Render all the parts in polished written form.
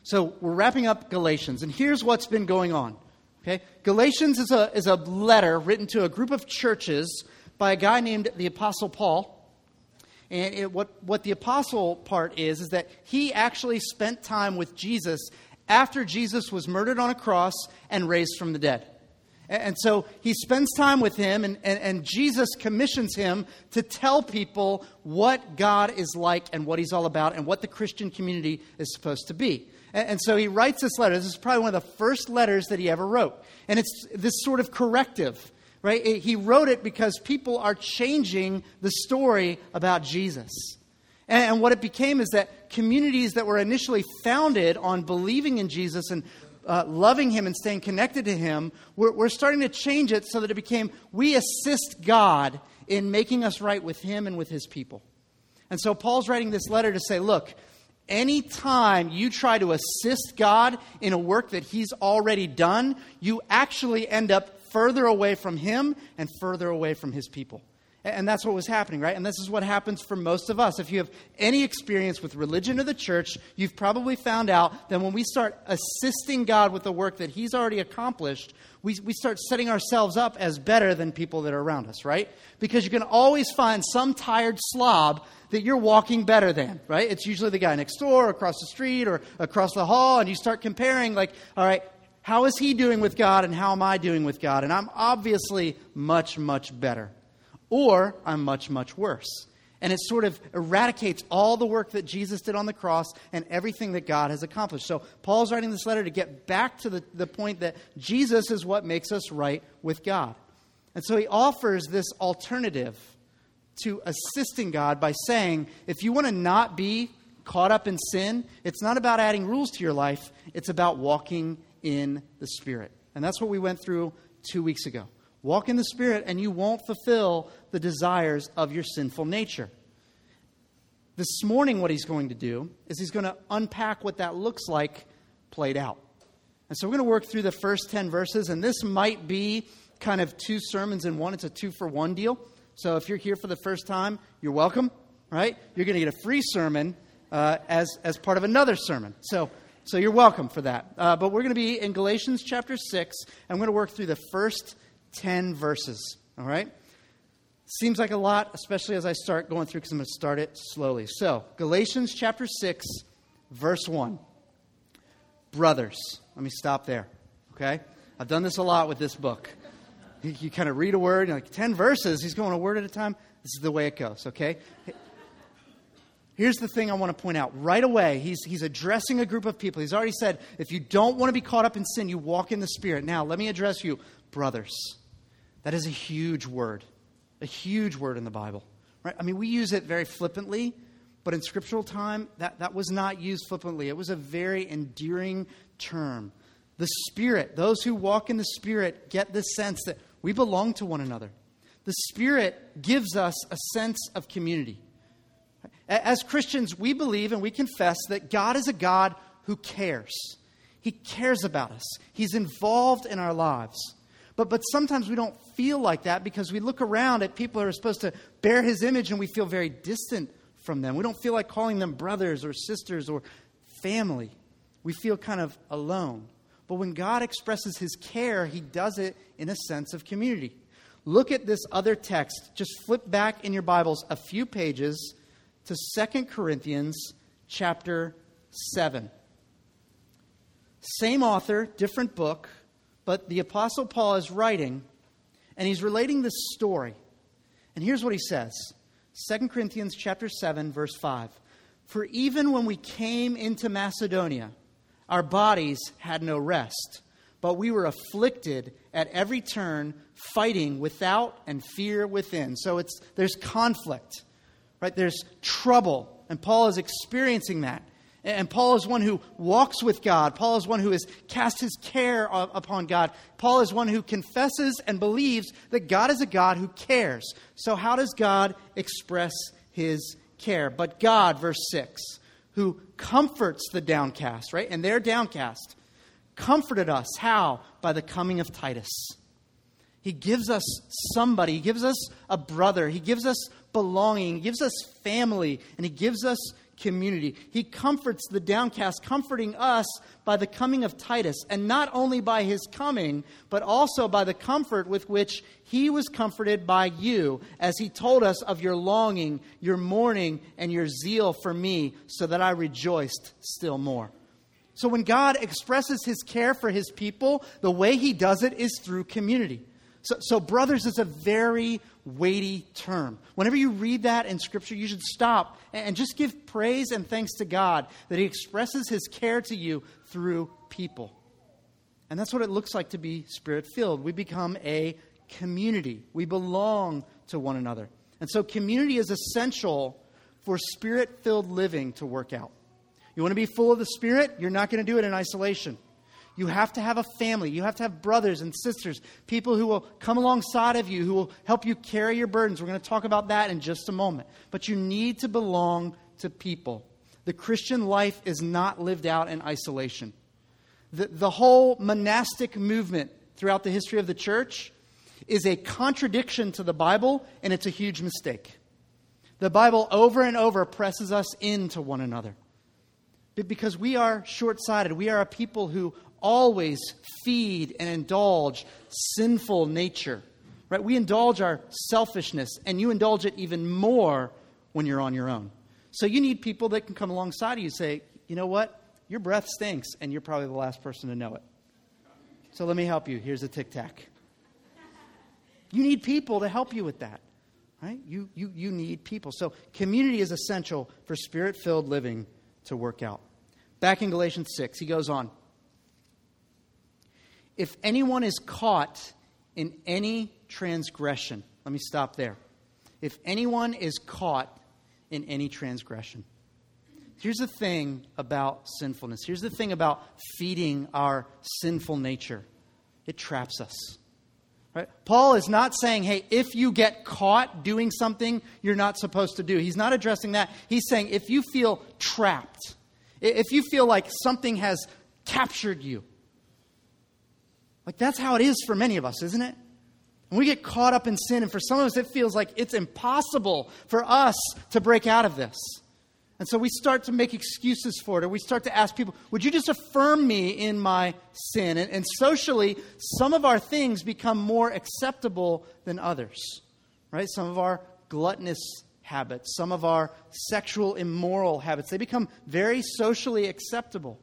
So we're wrapping up Galatians, and here's what's been going on. Okay, Galatians is a letter written to a group of churches by a guy named the Apostle Paul. And what the apostle part is that he actually spent time with Jesus after Jesus was murdered on a cross and raised from the dead. And so he spends time with him, and Jesus commissions him to tell people what God is like and what he's all about and what the Christian community is supposed to be. And so he writes this letter. This is probably one of the first letters that he ever wrote. And it's this sort of corrective, right? He wrote it because people are changing the story about Jesus. And what it became is that communities that were initially founded on believing in Jesus and loving him and staying connected to him, we're starting to change it so that it became, we assist God in making us right with him and with his people. And so Paul's writing this letter to say, look, anytime you try to assist God in a work that he's already done, you actually end up further away from him and further away from his people. And that's what was happening, right? And this is what happens for most of us. If you have any experience with religion or the church, you've probably found out that when we start assisting God with the work that he's already accomplished, we start setting ourselves up as better than people that are around us, right? Because you can always find some tired slob that you're walking better than, right? It's usually the guy next door, or across the street, or across the hall, and you start comparing, like, all right, how is he doing with God and how am I doing with God? And I'm obviously much, much better. Or I'm much, much worse. And it sort of eradicates all the work that Jesus did on the cross and everything that God has accomplished. So Paul's writing this letter to get back to the point that Jesus is what makes us right with God. And so he offers this alternative to assisting God by saying, if you want to not be caught up in sin, it's not about adding rules to your life. It's about walking in the Spirit. And that's what we went through 2 weeks ago. Walk in the Spirit and you won't fulfill the desires of your sinful nature. This morning what he's going to do is he's going to unpack what that looks like played out. And so we're going to work through the first 10 verses, and this might be kind of 2 sermons in one. It's a 2-for-1 deal. So if you're here for the first time, you're welcome, right? You're going to get a free sermon as part of another sermon. So you're welcome for that. But we're going to be in Galatians chapter 6, and we're going to work through the first 10 verses, all right? Seems like a lot, especially as I start going through, because I'm going to start it slowly. So, Galatians chapter 6, verse 1. Brothers. Let me stop there, okay? I've done this a lot with this book. You kind of read a word, like 10 verses, he's going a word at a time. This is the way it goes, okay? Here's the thing I want to point out. Right away, he's addressing a group of people. He's already said, if you don't want to be caught up in sin, you walk in the Spirit. Now, let me address you, brothers. That is a huge word in the Bible, right? I mean, we use it very flippantly, but in scriptural time, that was not used flippantly. It was a very endearing term. The Spirit, those who walk in the Spirit get this sense that we belong to one another. The Spirit gives us a sense of community. As Christians, we believe and we confess that God is a God who cares. He cares about us. He's involved in our lives. But sometimes we don't feel like that because we look around at people who are supposed to bear his image and we feel very distant from them. We don't feel like calling them brothers or sisters or family. We feel kind of alone. But when God expresses his care, he does it in a sense of community. Look at this other text. Just flip back in your Bibles a few pages to 2 Corinthians chapter 7. Same author, different book. But the Apostle Paul is writing, and he's relating this story. And here's what he says. 2 Corinthians chapter 7, verse 5. For even when we came into Macedonia, our bodies had no rest, but we were afflicted at every turn, fighting without and fear within. So there's conflict, right? There's trouble, and Paul is experiencing that. And Paul is one who walks with God. Paul is one who has cast his care upon God. Paul is one who confesses and believes that God is a God who cares. So how does God express his care? But God, verse 6, who comforts the downcast, right? And they're downcast. Comforted us. How? By the coming of Titus. He gives us somebody. He gives us a brother. He gives us belonging. He gives us family. And he gives us community. He comforts the downcast, comforting us by the coming of Titus. And not only by his coming, but also by the comfort with which he was comforted by you, as he told us of your longing, your mourning, and your zeal for me, so that I rejoiced still more. So when God expresses his care for his people, the way he does it is through community. So brothers is a very weighty term. Whenever you read that in Scripture, you should stop and just give praise and thanks to God that he expresses his care to you through people. And that's what it looks like to be Spirit-filled. We become a community. We belong to one another. And so community is essential for Spirit-filled living to work out. You want to be full of the Spirit? You're not going to do it in isolation. You have to have a family. You have to have brothers and sisters, people who will come alongside of you, who will help you carry your burdens. We're going to talk about that in just a moment. But you need to belong to people. The Christian life is not lived out in isolation. The whole monastic movement throughout the history of the church is a contradiction to the Bible, and it's a huge mistake. The Bible over and over presses us into one another. Because we are short-sighted. We are a people who always feed and indulge sinful nature. Right? We indulge our selfishness, and you indulge it even more when you're on your own. So you need people that can come alongside of you and say, you know what? Your breath stinks, and you're probably the last person to know it. So let me help you. Here's a Tic Tac. You need people to help you with that. Right? You need people. So community is essential for Spirit-filled living to work out. Back in Galatians 6, he goes on. If anyone is caught in any transgression, let me stop there. If anyone is caught in any transgression. Here's the thing about sinfulness. Here's the thing about feeding our sinful nature. It traps us. Right? Paul is not saying, hey, if you get caught doing something you're not supposed to do. He's not addressing that. He's saying if you feel trapped, if you feel like something has captured you. Like that's how it is for many of us, isn't it? When we get caught up in sin, and for some of us it feels like it's impossible for us to break out of this. And so we start to make excuses for it, or we start to ask people, would you just affirm me in my sin? And socially, some of our things become more acceptable than others. Right? Some of our gluttonous habits, some of our sexual immoral habits, they become very socially acceptable.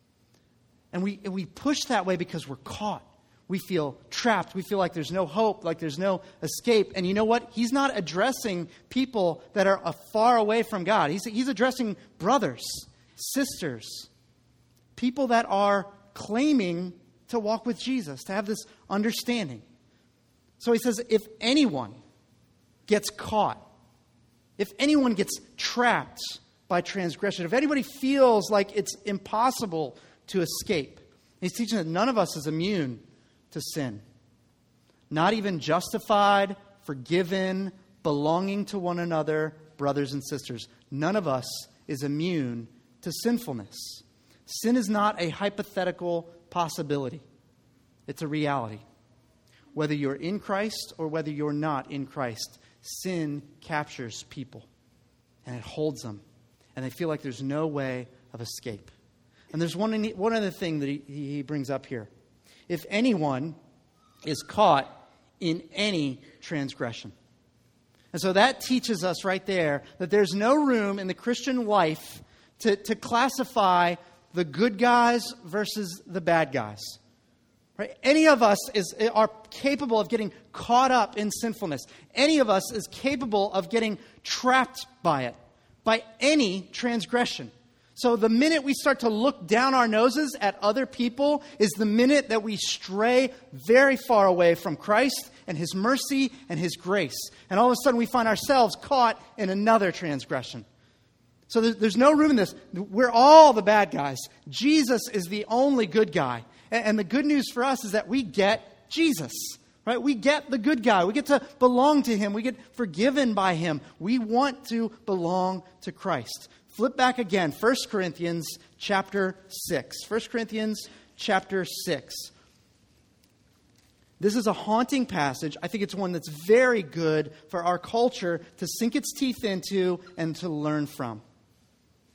And we push that way because we're caught. We feel trapped. We feel like there's no hope, like there's no escape. And you know what? He's not addressing people that are far away from God. He's addressing brothers, sisters, people that are claiming to walk with Jesus, to have this understanding. So he says, if anyone gets caught, if anyone gets trapped by transgression, if anybody feels like it's impossible to escape, he's teaching that none of us is immune to sin. Not even justified, forgiven, belonging to one another, brothers and sisters. None of us is immune to sinfulness. Sin is not a hypothetical possibility. It's a reality. Whether you're in Christ or whether you're not in Christ, sin captures people and it holds them. And they feel like there's no way of escape. And there's one other thing that he brings up here. If anyone is caught in any transgression. And so that teaches us right there that there's no room in the Christian life to classify the good guys versus the bad guys. Right? Any of us are capable of getting caught up in sinfulness. Any of us is capable of getting trapped by it, by any transgression. So the minute we start to look down our noses at other people is the minute that we stray very far away from Christ and His mercy and His grace. And all of a sudden we find ourselves caught in another transgression. So there's no room in this. We're all the bad guys. Jesus is the only good guy. And the good news for us is that we get Jesus. Right? We get the good guy. We get to belong to Him. We get forgiven by Him. We want to belong to Christ. Flip back again. 1 Corinthians chapter 6. 1 Corinthians chapter 6. This is a haunting passage. I think it's one that's very good for our culture to sink its teeth into and to learn from.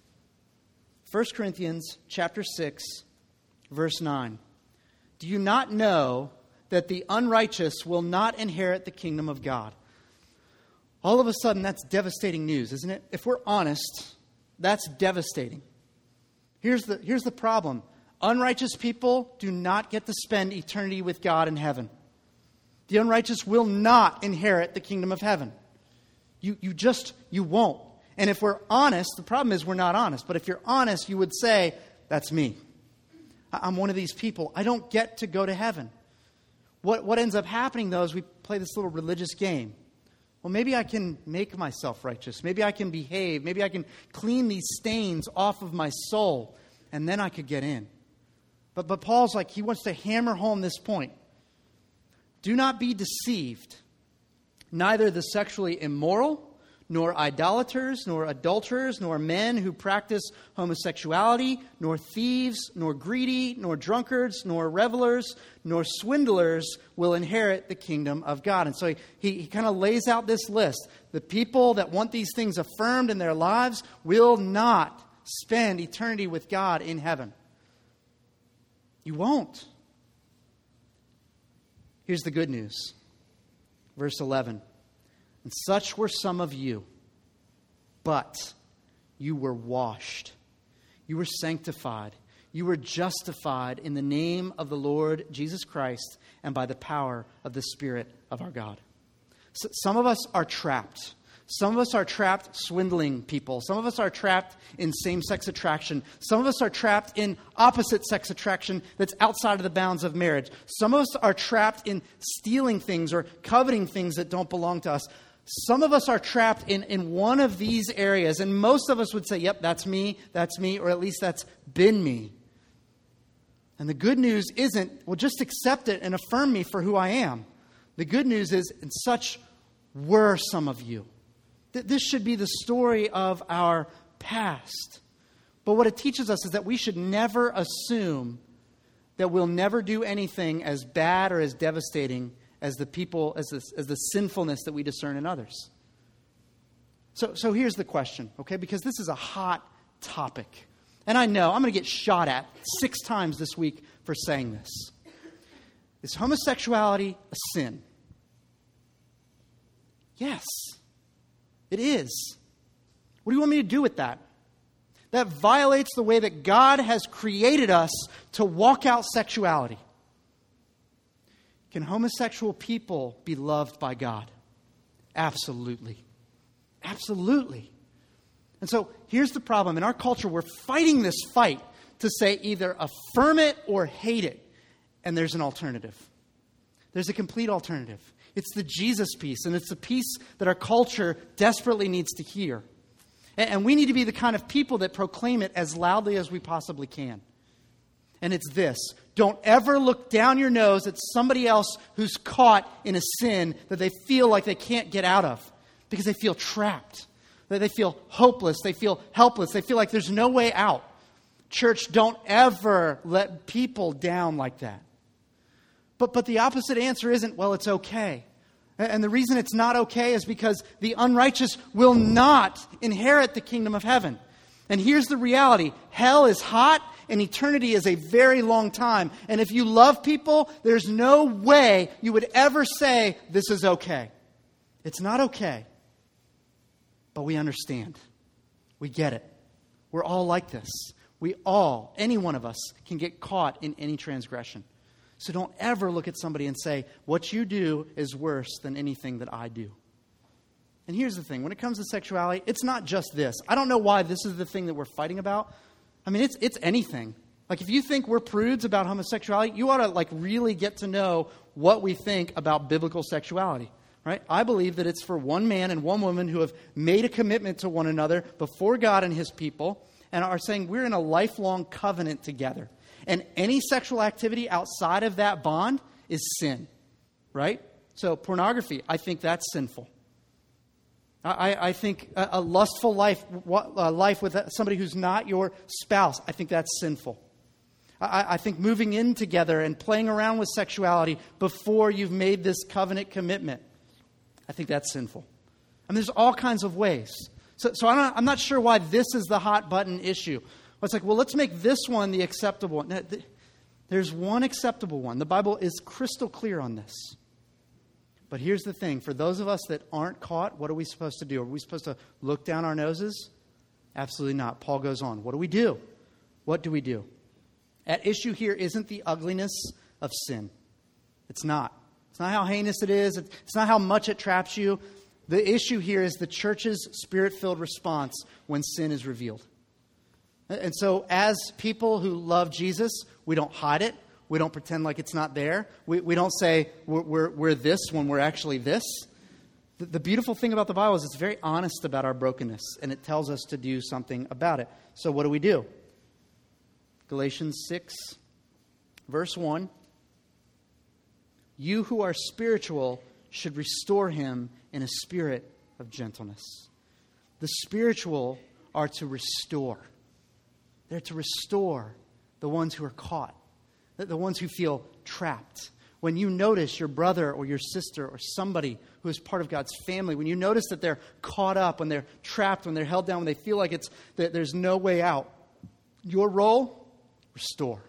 1 Corinthians chapter 6, verse 9. Do you not know that the unrighteous will not inherit the kingdom of God? All of a sudden, that's devastating news, isn't it? If we're honest, that's devastating. Here's the problem. Unrighteous people do not get to spend eternity with God in heaven. The unrighteous will not inherit the kingdom of heaven. You won't. And if we're honest, the problem is we're not honest. But if you're honest, you would say, that's me. I'm one of these people. I don't get to go to heaven. What ends up happening, though, is we play this little religious game. Well, maybe I can make myself righteous. Maybe I can behave. Maybe I can clean these stains off of my soul. And then I could get in. But Paul's like, he wants to hammer home this point. Do not be deceived. Neither the sexually immoral, nor idolaters, nor adulterers, nor men who practice homosexuality, nor thieves, nor greedy, nor drunkards, nor revelers, nor swindlers will inherit the kingdom of God. And so he kind of lays out this list. The people that want these things affirmed in their lives will not spend eternity with God in heaven. You won't. Here's the good news. Verse 11. And such were some of you, but you were washed, you were sanctified, you were justified in the name of the Lord Jesus Christ and by the power of the Spirit of our God. So some of us are trapped. Some of us are trapped swindling people. Some of us are trapped in same-sex attraction. Some of us are trapped in opposite-sex attraction that's outside of the bounds of marriage. Some of us are trapped in stealing things or coveting things that don't belong to us. Some of us are trapped in one of these areas, and most of us would say, yep, that's me, or at least that's been me. And the good news isn't, well, just accept it and affirm me for who I am. The good news is, and such were some of you. This should be the story of our past. But what it teaches us is that we should never assume that we'll never do anything as bad or as devastating as the people, as the sinfulness that we discern in others. So here's the question, okay? Because this is a hot topic. And I know I'm going to get shot at 6 times this week for saying this. Is homosexuality a sin? Yes, it is. What do you want me to do with that? That violates the way that God has created us to walk out sexuality. Can homosexual people be loved by God? Absolutely. Absolutely. And so here's the problem. In our culture, we're fighting this fight to say either affirm it or hate it. And there's an alternative. There's a complete alternative. It's the Jesus piece, and it's the piece that our culture desperately needs to hear. And we need to be the kind of people that proclaim it as loudly as we possibly can. And it's this. Don't ever look down your nose at somebody else who's caught in a sin that they feel like they can't get out of because they feel trapped. That they feel hopeless. They feel helpless. They feel like there's no way out. Church, don't ever let people down like that. But the opposite answer isn't, well, it's okay. And the reason it's not okay is because the unrighteous will not inherit the kingdom of heaven. And here's the reality. Hell is hot and eternity is a very long time. And if you love people, there's no way you would ever say, this is okay. It's not okay. But we understand. We get it. We're all like this. Any one of us can get caught in any transgression. So don't ever look at somebody and say, what you do is worse than anything that I do. And here's the thing. When it comes to sexuality, it's not just this. I don't know why this is the thing that we're fighting about. I mean, it's anything. Like, if you think we're prudes about homosexuality, you ought to, really get to know what we think about biblical sexuality, right? I believe that it's for one man and one woman who have made a commitment to one another before God and His people and are saying we're in a lifelong covenant together. And any sexual activity outside of that bond is sin, right? So pornography, I think that's sinful. I think a lustful life with somebody who's not your spouse, I think that's sinful. I think moving in together and playing around with sexuality before you've made this covenant commitment, I think that's sinful. I mean, there's all kinds of ways. So I'm not sure why this is the hot button issue. Well, it's like, well, let's make this one the acceptable one. There's one acceptable one. The Bible is crystal clear on this. But here's the thing. For those of us that aren't caught, what are we supposed to do? Are we supposed to look down our noses? Absolutely not. Paul goes on. What do we do? What do we do? At issue here isn't the ugliness of sin. It's not. It's not how heinous it is. It's not how much it traps you. The issue here is the church's spirit-filled response when sin is revealed. And so as people who love Jesus, we don't hide it. We don't pretend like it's not there. We don't say we're this when we're actually this. The beautiful thing about the Bible is it's very honest about our brokenness, and it tells us to do something about it. So what do? Galatians 6, verse 1. You who are spiritual should restore him in a spirit of gentleness. The spiritual are to restore. They're to restore the ones who are caught, the ones who feel trapped. When you notice your brother or your sister or somebody who is part of God's family, when you notice that they're caught up, when they're trapped, when they're held down, when they feel like that there's no way out, your role, restore.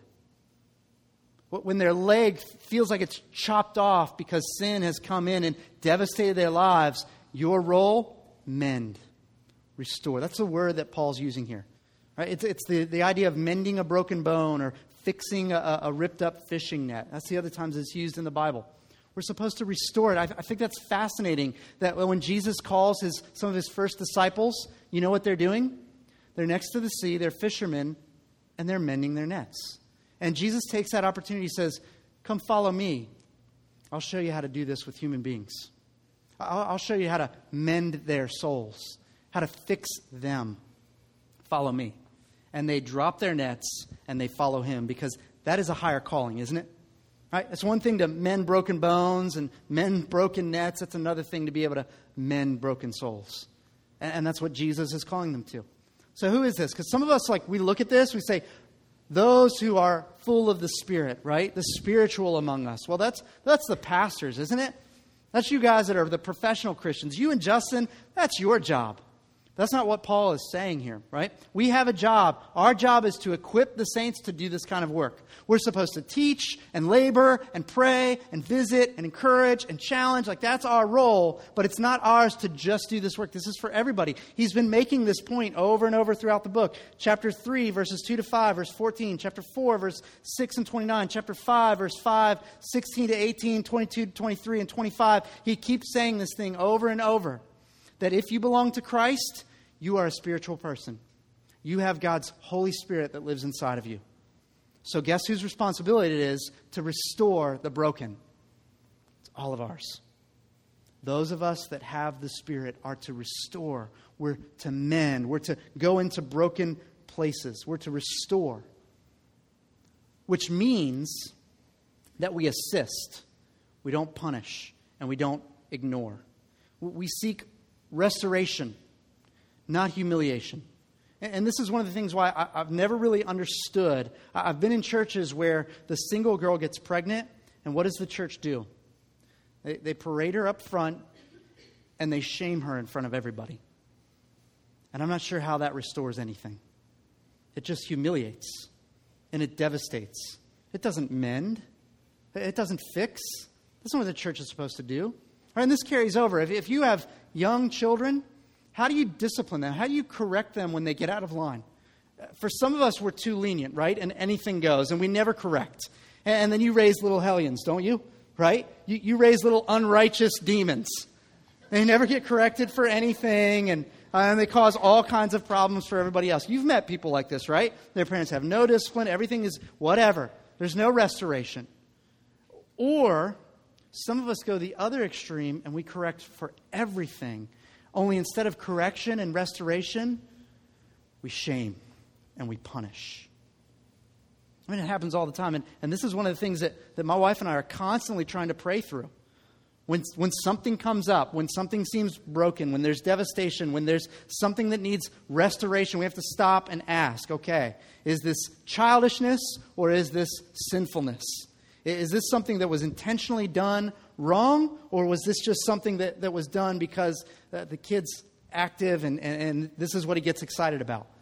When their leg feels like it's chopped off because sin has come in and devastated their lives, your role, mend, restore. That's the word that Paul's using here. Right? It's the idea of mending a broken bone or fixing a ripped up fishing net. That's the other times it's used in the Bible. We're supposed to restore it. I think that's fascinating that when Jesus calls some of his first disciples, you know what they're doing? They're next to the sea, they're fishermen, and they're mending their nets. And Jesus takes that opportunity, he says, come follow me. I'll show you how to do this with human beings. I'll show you how to mend their souls, how to fix them. Follow me. And they drop their nets and they follow him because that is a higher calling, isn't it? Right? It's one thing to mend broken bones and mend broken nets. It's another thing to be able to mend broken souls. And that's what Jesus is calling them to. So who is this? Because some of us, we look at this, we say, those who are full of the Spirit, right? The spiritual among us. Well, that's the pastors, isn't it? That's you guys that are the professional Christians. You and Justin, that's your job. That's not what Paul is saying here, right? We have a job. Our job is to equip the saints to do this kind of work. We're supposed to teach and labor and pray and visit and encourage and challenge. That's our role, but it's not ours to just do this work. This is for everybody. He's been making this point over and over throughout the book. Chapter 3, verses 2 to 5, verse 14. Chapter 4, verse 6 and 29. Chapter 5, verse 5, 16 to 18, 22 to 23, and 25. He keeps saying this thing over and over, that if you belong to Christ, you are a spiritual person. You have God's Holy Spirit that lives inside of you. So guess whose responsibility it is to restore the broken? It's all of ours. Those of us that have the Spirit are to restore. We're to mend. We're to go into broken places. We're to restore. Which means that we assist. We don't punish. And we don't ignore. We seek restoration, not humiliation. And this is one of the things why I've never really understood. I've been in churches where the single girl gets pregnant, and what does the church do? They parade her up front, and they shame her in front of everybody. And I'm not sure how that restores anything. It just humiliates, and it devastates. It doesn't mend. It doesn't fix. That's not what the church is supposed to do. All right, and this carries over. If you have young children, how do you discipline them? How do you correct them when they get out of line? For some of us, we're too lenient, right? And anything goes, and we never correct. And then you raise little hellions, don't you? Right? You raise little unrighteous demons. They never get corrected for anything, and they cause all kinds of problems for everybody else. You've met people like this, right? Their parents have no discipline. Everything is whatever. There's no restoration. Or some of us go the other extreme, and we correct for everything. Only instead of correction and restoration, we shame and we punish. I mean, it happens all the time. And this is one of the things that my wife and I are constantly trying to pray through. When something comes up, when something seems broken, when there's devastation, when there's something that needs restoration, we have to stop and ask, okay, is this childishness or is this sinfulness? Is this something that was intentionally done wrong, or was this just something that was done because the kid's active and this is what he gets excited about?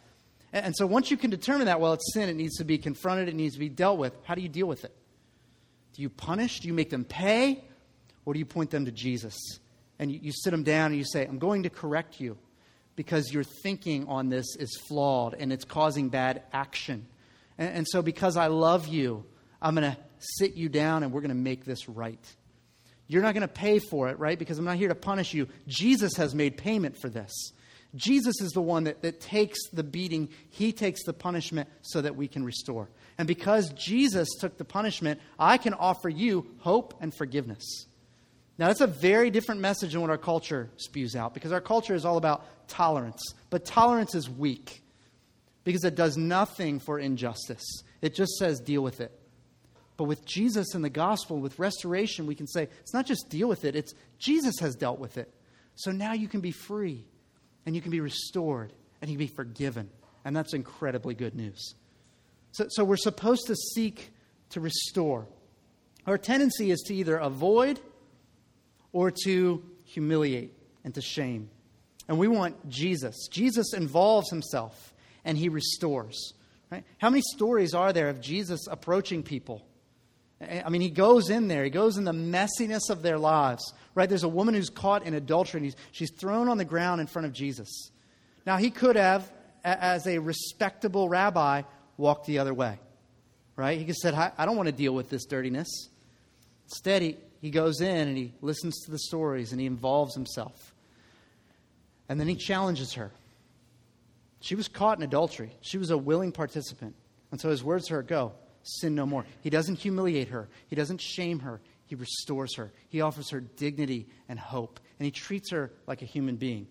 And so once you can determine that, well, it's sin, it needs to be confronted, it needs to be dealt with. How do you deal with it? Do you punish? Do you make them pay? Or do you point them to Jesus? And you sit them down and you say, I'm going to correct you because your thinking on this is flawed and it's causing bad action. And so because I love you, I'm going to sit you down and we're going to make this right. You're not going to pay for it, right? Because I'm not here to punish you. Jesus has made payment for this. Jesus is the one that takes the beating. He takes the punishment so that we can restore. And because Jesus took the punishment, I can offer you hope and forgiveness. Now, that's a very different message than what our culture spews out, because our culture is all about tolerance. But tolerance is weak because it does nothing for injustice. It just says deal with it. But with Jesus and the gospel, with restoration, we can say it's not just deal with it, it's Jesus has dealt with it. So now you can be free and you can be restored and you can be forgiven. And that's incredibly good news. So we're supposed to seek to restore. Our tendency is to either avoid or to humiliate and to shame. And we want Jesus. Jesus involves himself and he restores. Right? How many stories are there of Jesus approaching people? I mean, he goes in there. He goes in the messiness of their lives. Right? There's a woman who's caught in adultery and she's thrown on the ground in front of Jesus. Now, he could have, as a respectable rabbi, walked the other way. Right? He could have said, I don't want to deal with this dirtiness. Instead, he goes in and he listens to the stories and he involves himself. And then he challenges her. She was caught in adultery. She was a willing participant. And so his words to her, go, sin no more. He doesn't humiliate her. He doesn't shame her. He restores her. He offers her dignity and hope. And he treats her like a human being.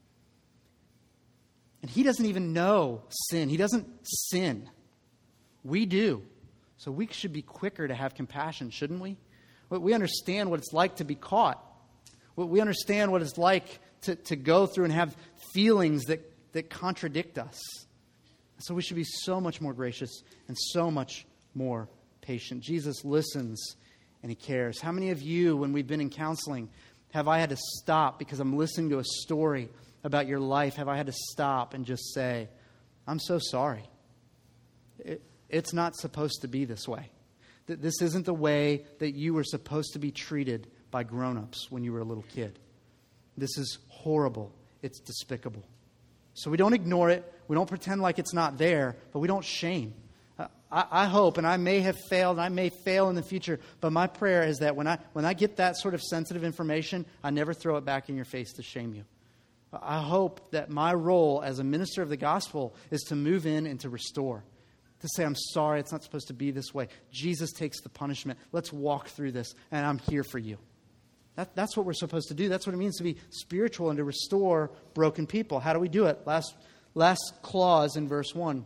And he doesn't even know sin. He doesn't sin. We do. So we should be quicker to have compassion, shouldn't we? We understand what it's like to be caught. We understand what it's like to go through and have feelings that contradict us. So we should be so much more gracious and so much more patient. Jesus listens and he cares. How many of you, when we've been in counseling, have I had to stop because I'm listening to a story about your life? Have I had to stop and just say, I'm so sorry. It's not supposed to be this way. This isn't the way that you were supposed to be treated by grown-ups when you were a little kid. This is horrible. It's despicable. So we don't ignore it. We don't pretend like it's not there, but we don't shame. I hope, and I may have failed, and I may fail in the future, but my prayer is that when I get that sort of sensitive information, I never throw it back in your face to shame you. I hope that my role as a minister of the gospel is to move in and to restore. To say, I'm sorry, it's not supposed to be this way. Jesus takes the punishment. Let's walk through this, and I'm here for you. That's what we're supposed to do. That's what it means to be spiritual and to restore broken people. How do we do it? Last clause in verse 1.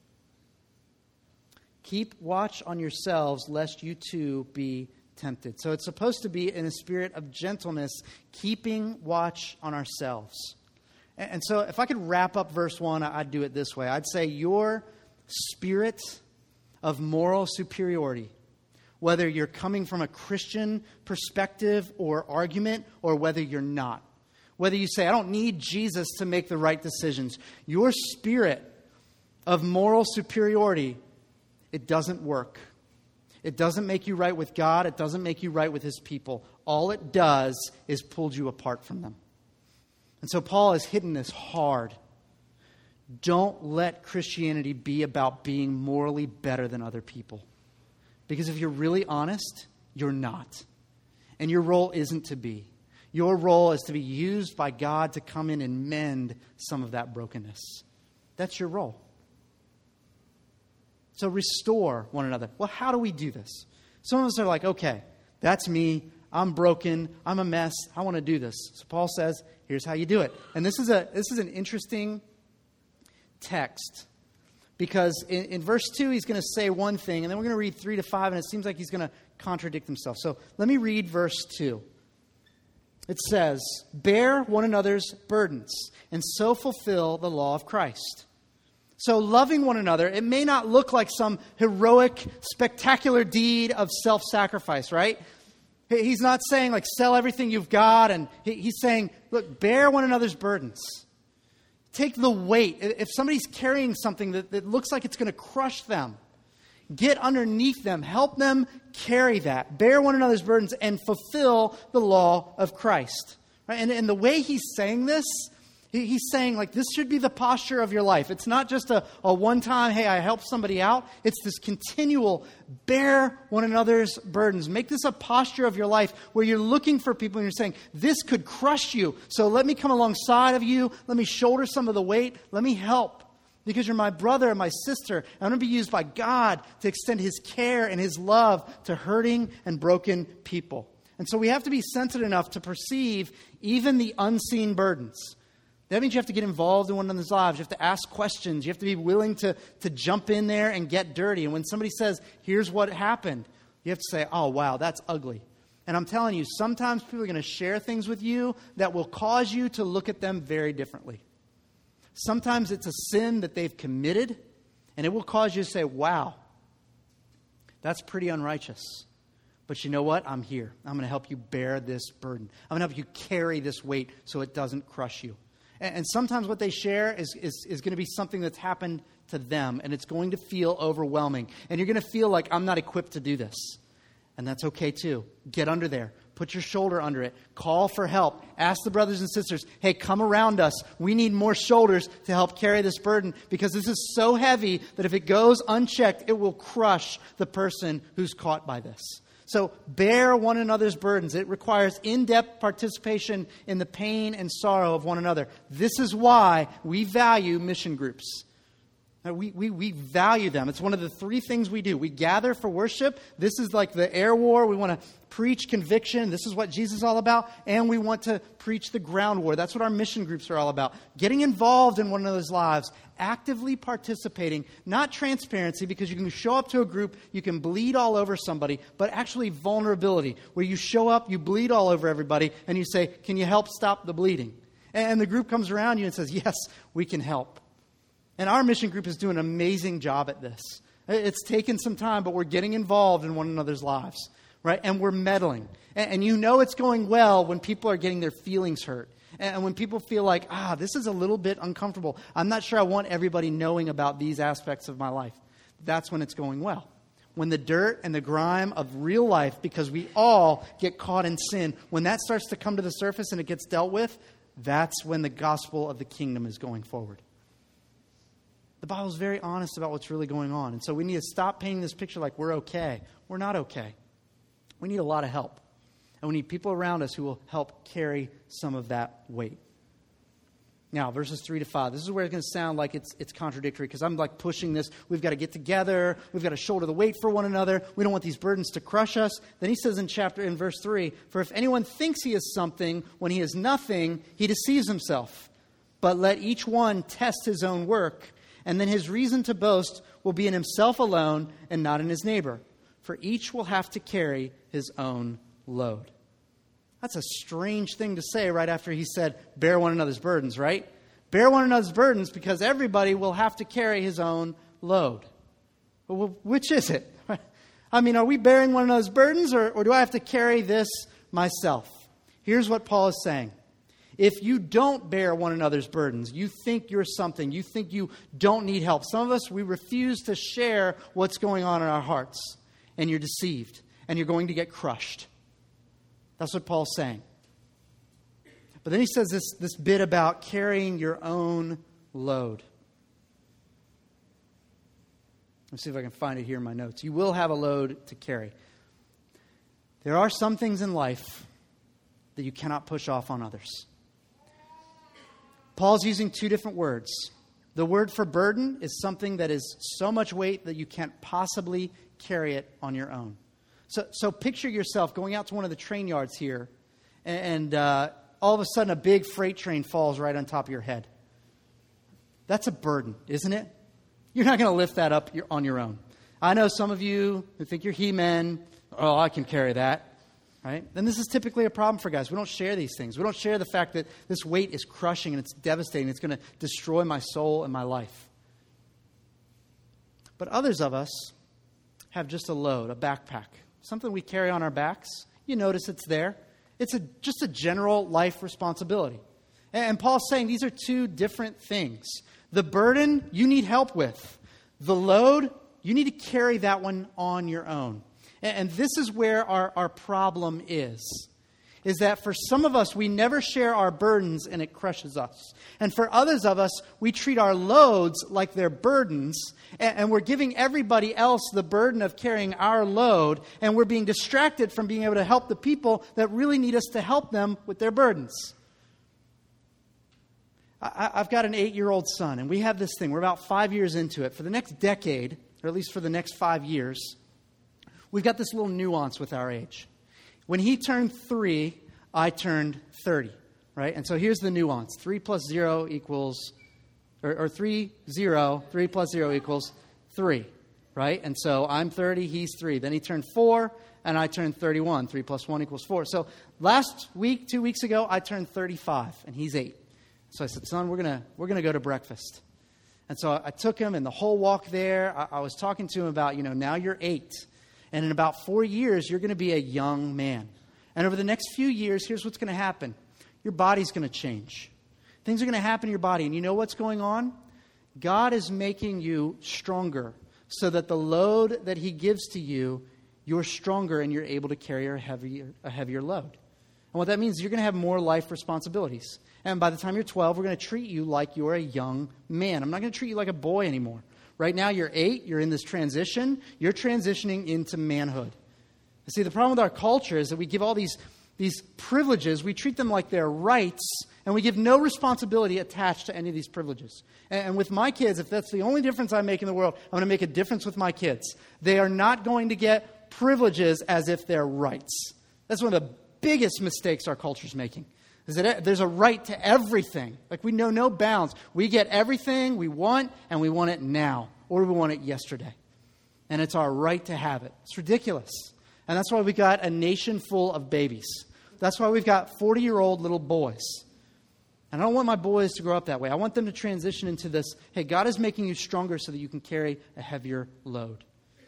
Keep watch on yourselves, lest you too be tempted. So it's supposed to be in a spirit of gentleness, keeping watch on ourselves. And so if I could wrap up verse 1, I'd do it this way. I'd say your spirit of moral superiority, whether you're coming from a Christian perspective or argument, or whether you're not. Whether you say, I don't need Jesus to make the right decisions. Your spirit of moral superiority, it doesn't work. It doesn't make you right with God. It doesn't make you right with his people. All it does is pull you apart from them. And so Paul has hidden this hard. Don't let Christianity be about being morally better than other people. Because if you're really honest, you're not. And your role isn't to be. Your role is to be used by God to come in and mend some of that brokenness. That's your role. So restore one another. Well, how do we do this? Some of us are like, okay, that's me. I'm broken. I'm a mess. I want to do this. So Paul says, here's how you do it. And this is an interesting text, because in verse 2 he's going to say one thing, and then we're going to read 3 to 5, and it seems like he's going to contradict himself. So let me read verse 2. It says, bear one another's burdens and so fulfill the law of Christ. So loving one another, it may not look like some heroic, spectacular deed of self-sacrifice, right? He's not saying like sell everything you've got, and he's saying, look, bear one another's burdens. Take the weight. If somebody's carrying something that looks like it's going to crush them, get underneath them. Help them carry that. Bear one another's burdens and fulfill the law of Christ. Right? And the way he's saying this, he's saying like this should be the posture of your life. It's not just a one-time, hey, I helped somebody out. It's this continual bear one another's burdens. Make this a posture of your life where you're looking for people and you're saying, this could crush you. So let me come alongside of you. Let me shoulder some of the weight. Let me help. Because you're my brother and my sister. I'm going to be used by God to extend His care and His love to hurting and broken people. And so we have to be sensitive enough to perceive even the unseen burdens. That means you have to get involved in one another's lives. You have to ask questions. You have to be willing to jump in there and get dirty. And when somebody says, here's what happened, you have to say, oh, wow, that's ugly. And I'm telling you, sometimes people are going to share things with you that will cause you to look at them very differently. Sometimes it's a sin that they've committed, and it will cause you to say, wow, that's pretty unrighteous. But you know what? I'm here. I'm going to help you bear this burden. I'm going to help you carry this weight so it doesn't crush you. And sometimes what they share is going to be something that's happened to them, and it's going to feel overwhelming. And you're going to feel like, I'm not equipped to do this. And that's okay too. Get under there. Put your shoulder under it. Call for help. Ask the brothers and sisters, hey, come around us. We need more shoulders to help carry this burden because this is so heavy that if it goes unchecked, it will crush the person who's caught by this. So bear one another's burdens. It requires in-depth participation in the pain and sorrow of one another. This is why we value mission groups. We value them. It's one of the three things we do. We gather for worship. This is like the air war. We want to preach conviction. This is what Jesus is all about. And we want to preach the ground war. That's what our mission groups are all about. Getting involved in one another's lives. Actively participating. Not transparency, because you can show up to a group, you can bleed all over somebody, but actually vulnerability, where you show up, you bleed all over everybody, and you say, can you help stop the bleeding? And the group comes around you and says, yes, we can help. And our mission group is doing an amazing job at this. It's taken some time, but we're getting involved in one another's lives, right? And we're meddling. And you know it's going well when people are getting their feelings hurt. And when people feel like, this is a little bit uncomfortable. I'm not sure I want everybody knowing about these aspects of my life. That's when it's going well. When the dirt and the grime of real life, because we all get caught in sin, when that starts to come to the surface and it gets dealt with, that's when the gospel of the kingdom is going forward. The Bible is very honest about what's really going on. And so we need to stop painting this picture like we're okay. We're not okay. We need a lot of help. And we need people around us who will help carry some of that weight. Now, verses 3 to 5. This is where it's going to sound like it's contradictory because I'm like pushing this. We've got to get together. We've got to shoulder the weight for one another. We don't want these burdens to crush us. Then he says in verse 3, for if anyone thinks he is something when he is nothing, he deceives himself. But let each one test his own work, and then his reason to boast will be in himself alone and not in his neighbor. For each will have to carry his own load. That's a strange thing to say right after he said, bear one another's burdens, right? Bear one another's burdens because everybody will have to carry his own load. Well, which is it? I mean, are we bearing one another's burdens or do I have to carry this myself? Here's what Paul is saying. If you don't bear one another's burdens, you think you're something, you think you don't need help. Some of us, we refuse to share what's going on in our hearts. And you're deceived. And you're going to get crushed. That's what Paul's saying. But then he says this bit about carrying your own load. Let's see if I can find it here in my notes. You will have a load to carry. There are some things in life that you cannot push off on others. Paul's using two different words. The word for burden is something that is so much weight that you can't possibly carry it on your own. So picture yourself going out to one of the train yards here, and all of a sudden a big freight train falls right on top of your head. That's a burden, isn't it? You're not going to lift that up on your own. I know some of you who think you're He-Man. Oh, I can carry that. Right? Then this is typically a problem for guys. We don't share these things. We don't share the fact that this weight is crushing and it's devastating. It's going to destroy my soul and my life. But others of us have just a load, a backpack, something we carry on our backs. You notice it's there. It's just a general life responsibility. And Paul's saying these are two different things. The burden you need help with. The load, you need to carry that one on your own. And this is where our problem is that for some of us, we never share our burdens and it crushes us. And for others of us, we treat our loads like they're burdens, and we're giving everybody else the burden of carrying our load, and we're being distracted from being able to help the people that really need us to help them with their burdens. I've got an 8-year-old son, and we have this thing. We're about 5 years into it. For the next decade, or at least for the next 5 years, we've got this little nuance with our age. When he turned 3, I turned 30, right? And so here's the nuance. 3 plus 0 equals, or 3 plus 0 equals 3, right? And so I'm 30, he's 3. Then he turned 4, and I turned 31. 3 plus 1 equals 4. So last week, 2 weeks ago, I turned 35, and he's 8. So I said, son, we're gonna go to breakfast. And so I took him, and the whole walk there, I was talking to him about, now you're 8. And in about 4 years, you're going to be a young man. And over the next few years, here's what's going to happen. Your body's going to change. Things are going to happen in your body. And you know what's going on? God is making you stronger so that the load that he gives to you, you're stronger and you're able to carry a heavier load. And what that means is you're going to have more life responsibilities. And by the time you're 12, we're going to treat you like you're a young man. I'm not going to treat you like a boy anymore. Right now, you're 8. You're in this transition. You're transitioning into manhood. See, the problem with our culture is that we give all these privileges. We treat them like they're rights, and we give no responsibility attached to any of these privileges. And with my kids, if that's the only difference I make in the world, I'm going to make a difference with my kids. They are not going to get privileges as if they're rights. That's one of the biggest mistakes our culture is making. Is that there's a right to everything. Like we know no bounds. We get everything we want, and we want it now. Or we want it yesterday. And it's our right to have it. It's ridiculous. And that's why we got a nation full of babies. That's why we've got 40-year-old little boys. And I don't want my boys to grow up that way. I want them to transition into this, hey, God is making you stronger so that you can carry a heavier load.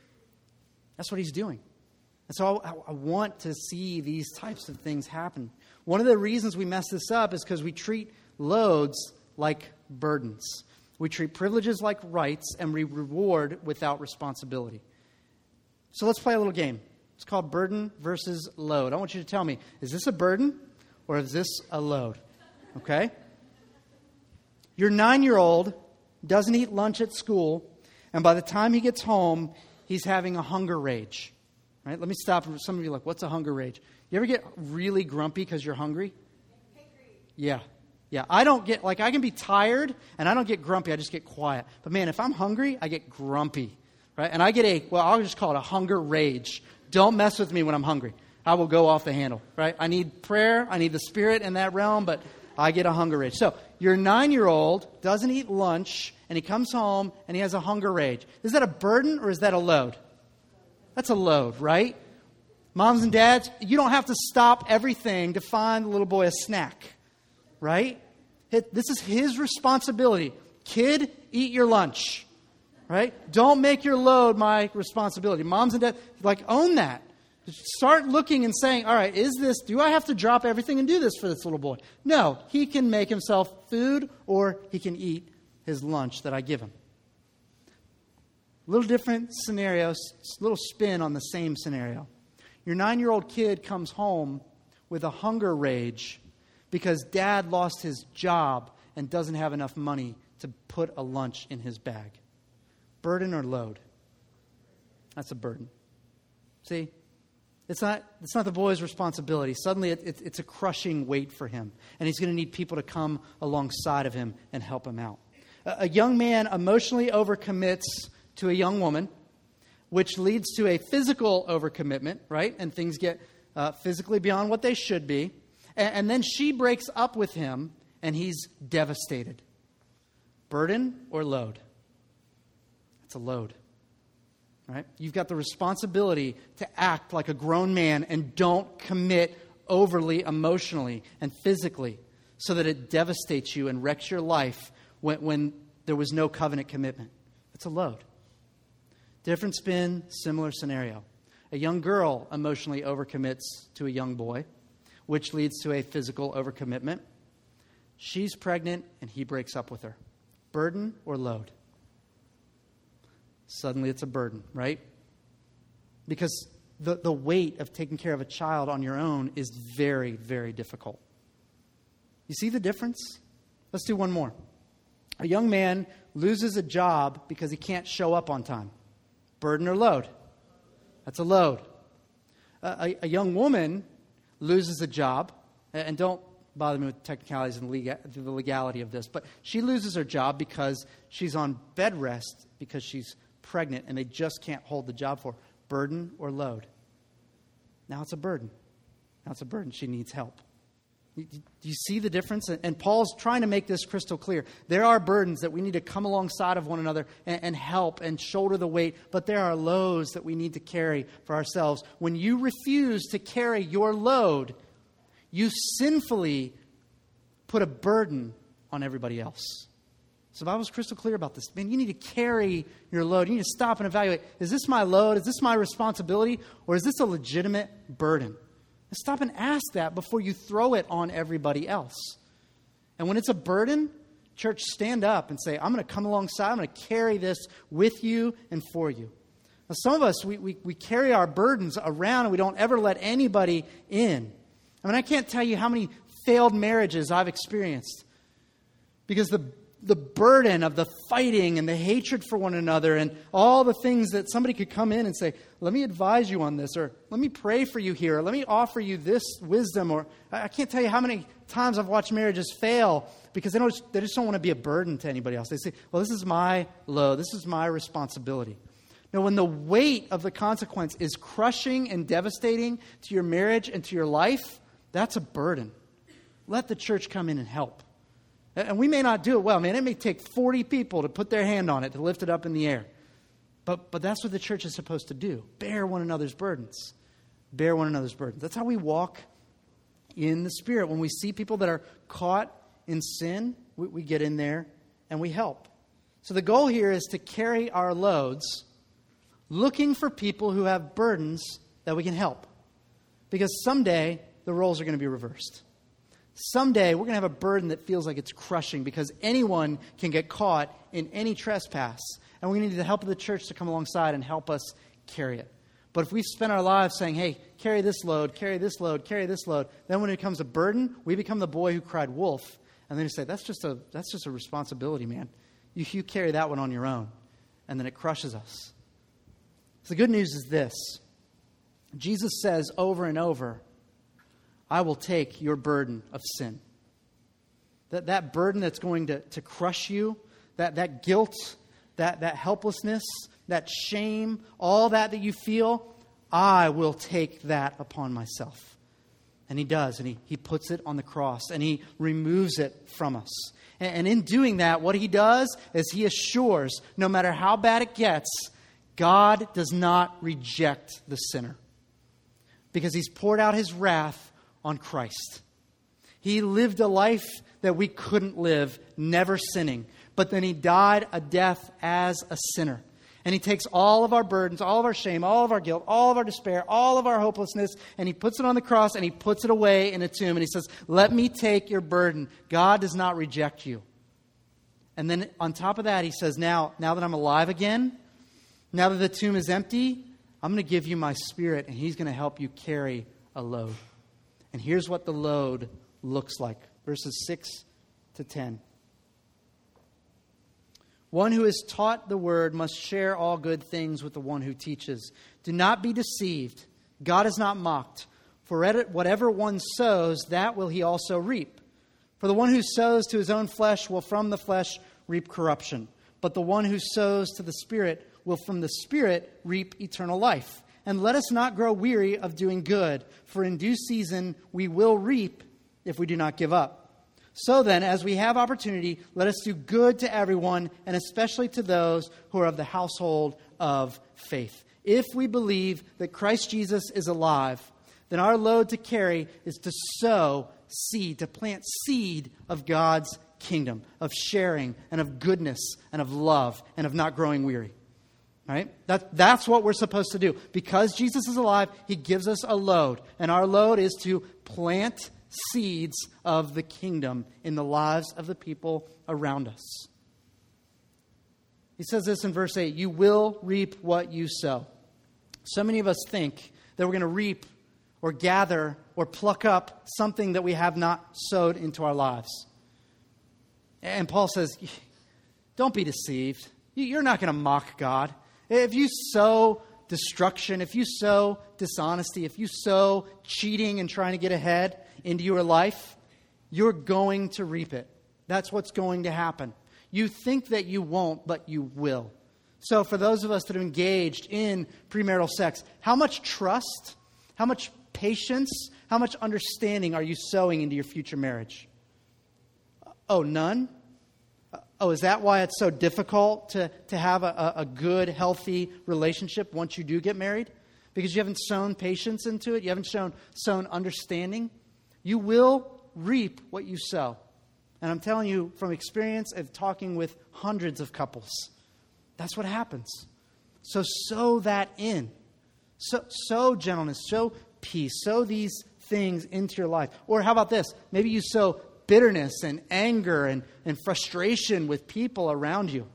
That's what he's doing. And so I want to see these types of things happen. One of the reasons we mess this up is because we treat loads like burdens. We treat privileges like rights, and we reward without responsibility. So let's play a little game. It's called burden versus load. I want you to tell me, is this a burden or is this a load? Okay? Your 9-year-old doesn't eat lunch at school, and by the time he gets home, he's having a hunger rage. Right? Let me stop. Some of you are like, what's a hunger rage? You ever get really grumpy because you're hungry? Yeah. I don't get, I can be tired and I don't get grumpy. I just get quiet. But man, if I'm hungry, I get grumpy. Right? And I get I'll just call it a hunger rage. Don't mess with me when I'm hungry. I will go off the handle. Right? I need prayer. I need the Spirit in that realm, but I get a hunger rage. So your 9-year-old doesn't eat lunch and he comes home and he has a hunger rage. Is that a burden or is that a load? That's a load, right? Moms and dads, you don't have to stop everything to find the little boy a snack, right? This is his responsibility. Kid, eat your lunch, right? Don't make your load my responsibility. Moms and dads, own that. Start looking and saying, all right, do I have to drop everything and do this for this little boy? No, he can make himself food or he can eat his lunch that I give him. Little different scenarios, little spin on the same scenario. Your 9-year-old kid comes home with a hunger rage because dad lost his job and doesn't have enough money to put a lunch in his bag. Burden or load? That's a burden. See? It's not the boy's responsibility. Suddenly it's a crushing weight for him. And he's going to need people to come alongside of him and help him out. A young man emotionally overcommits to a young woman, which leads to a physical overcommitment, right? And things get physically beyond what they should be. And then she breaks up with him, and he's devastated. Burden or load? It's a load, right? You've got the responsibility to act like a grown man and don't commit overly emotionally and physically so that it devastates you and wrecks your life when there was no covenant commitment. It's a load. Different spin, similar scenario. A young girl emotionally overcommits to a young boy, which leads to a physical overcommitment. She's pregnant and he breaks up with her. Burden or load? Suddenly it's a burden, right? Because the weight of taking care of a child on your own is very, very difficult. You see the difference? Let's do one more. A young man loses a job because he can't show up on time. Burden or load? That's a load. A young woman loses a job, and don't bother me with technicalities and the legality of this, but she loses her job because she's on bed rest because she's pregnant and they just can't hold the job for her. Burden or load? Now it's a burden. Now it's a burden. She needs help. Do you see the difference? And Paul's trying to make this crystal clear. There are burdens that we need to come alongside of one another and help and shoulder the weight, but there are loads that we need to carry for ourselves. When you refuse to carry your load, you sinfully put a burden on everybody else. So the Bible's crystal clear about this. Man, you need to carry your load. You need to stop and evaluate. Is this my load? Is this my responsibility? Or is this a legitimate burden? And stop and ask that before you throw it on everybody else. And when it's a burden, church, stand up and say, I'm going to come alongside. I'm going to carry this with you and for you. Now, some of us, we carry our burdens around and we don't ever let anybody in. I mean, I can't tell you how many failed marriages I've experienced because the burden of the fighting and the hatred for one another and all the things that somebody could come in and say, let me advise you on this, or let me pray for you here, or let me offer you this wisdom, or I can't tell you how many times I've watched marriages fail because they just don't want to be a burden to anybody else. They say, well, this is my load, this is my responsibility. Now, when the weight of the consequence is crushing and devastating to your marriage and to your life, that's a burden. Let the church come in and help. And we may not do it well, man. It may take 40 people to put their hand on it, to lift it up in the air. But that's what the church is supposed to do. Bear one another's burdens. Bear one another's burdens. That's how we walk in the Spirit. When we see people that are caught in sin, we get in there and we help. So the goal here is to carry our loads, looking for people who have burdens that we can help. Because someday the roles are going to be reversed. Someday, we're going to have a burden that feels like it's crushing because anyone can get caught in any trespass. And we need the help of the church to come alongside and help us carry it. But if we've spent our lives saying, hey, carry this load, carry this load, carry this load, then when it becomes a burden, we become the boy who cried wolf. And then you say, that's just a responsibility, man. You carry that one on your own. And then it crushes us. So the good news is this. Jesus says over and over, I will take your burden of sin. That burden that's going to crush you, that guilt, that helplessness, that shame, all that you feel, I will take that upon myself. And he does, and he puts it on the cross, and he removes it from us. And in doing that, what he does is he assures, no matter how bad it gets, God does not reject the sinner. Because he's poured out his wrath on Christ. He lived a life that we couldn't live, never sinning. But then he died a death as a sinner. And he takes all of our burdens, all of our shame, all of our guilt, all of our despair, all of our hopelessness, and he puts it on the cross and he puts it away in a tomb. And he says, let me take your burden. God does not reject you. And then on top of that, he says, now that I'm alive again, now that the tomb is empty, I'm going to give you my Spirit and he's going to help you carry a load. And here's what the load looks like. Verses 6 to 10. One who is taught the word must share all good things with the one who teaches. Do not be deceived. God is not mocked. For whatever one sows, that will he also reap. For the one who sows to his own flesh will from the flesh reap corruption. But the one who sows to the Spirit will from the Spirit reap eternal life. And let us not grow weary of doing good, for in due season we will reap if we do not give up. So then, as we have opportunity, let us do good to everyone, and especially to those who are of the household of faith. If we believe that Christ Jesus is alive, then our load to carry is to sow seed, to plant seed of God's kingdom, of sharing and of goodness and of love and of not growing weary. Right? That's what we're supposed to do. Because Jesus is alive, he gives us a load. And our load is to plant seeds of the kingdom in the lives of the people around us. He says this in verse 8, you will reap what you sow. So many of us think that we're going to reap or gather or pluck up something that we have not sowed into our lives. And Paul says, don't be deceived. You're not going to mock God. If you sow destruction, if you sow dishonesty, if you sow cheating and trying to get ahead into your life, you're going to reap it. That's what's going to happen. You think that you won't, but you will. So for those of us that are engaged in premarital sex, how much trust, how much patience, how much understanding are you sowing into your future marriage? Oh, none? Oh, is that why it's so difficult to have a good, healthy relationship once you do get married? Because you haven't sown patience into it? You haven't sown understanding? You will reap what you sow. And I'm telling you from experience of talking with hundreds of couples, that's what happens. So sow that in. Sow gentleness, sow peace, sow these things into your life. Or how about this? Maybe you sow bitterness and anger and frustration with people around you.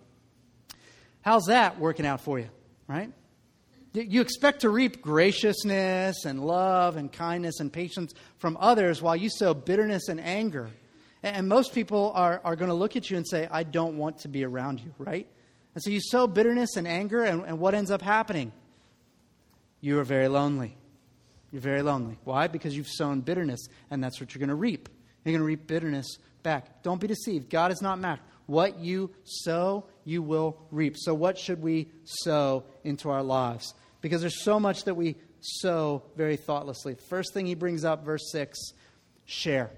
How's that working out for you, right? You expect to reap graciousness and love and kindness and patience from others while you sow bitterness and anger. And most people are going to look at you and say, I don't want to be around you, right? And so you sow bitterness and anger, and what ends up happening? You are very lonely. You're very lonely. Why? Because you've sown bitterness, and that's what you're going to reap. You're going to reap bitterness back. Don't be deceived. God is not mocked. What you sow, you will reap. So what should we sow into our lives? Because there's so much that we sow very thoughtlessly. First thing he brings up, verse 6, share.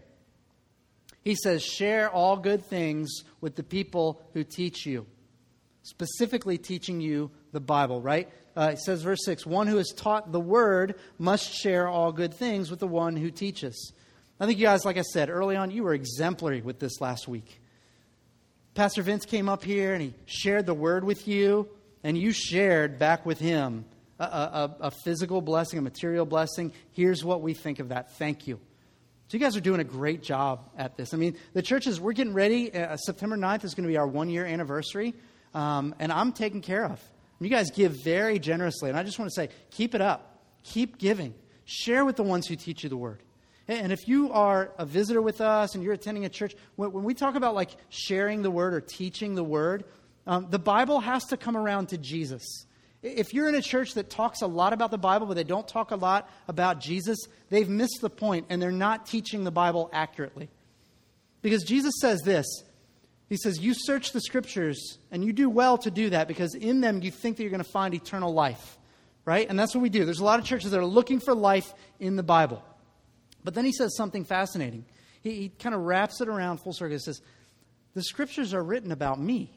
He says, share all good things with the people who teach you. Specifically teaching you the Bible, right? It says, verse 6, one who is taught the word must share all good things with the one who teaches. I think you guys, like I said early on, you were exemplary with this last week. Pastor Vince came up here and he shared the word with you, and you shared back with him a physical blessing, a material blessing. Here's what we think of that. Thank you. So you guys are doing a great job at this. I mean, the churches, we're getting ready. September 9th is going to be our 1-year anniversary, and I'm taken care of. You guys give very generously, and I just want to say, keep it up. Keep giving. Share with the ones who teach you the word. And if you are a visitor with us and you're attending a church, when we talk about like sharing the word or teaching the word, the Bible has to come around to Jesus. If you're in a church that talks a lot about the Bible, but they don't talk a lot about Jesus, they've missed the point and they're not teaching the Bible accurately. Because Jesus says this, he says, you search the scriptures and you do well to do that because in them you think that you're going to find eternal life, right? And that's what we do. There's a lot of churches that are looking for life in the Bible. But then he says something fascinating. He kind of wraps it around full circle. He says, the scriptures are written about me.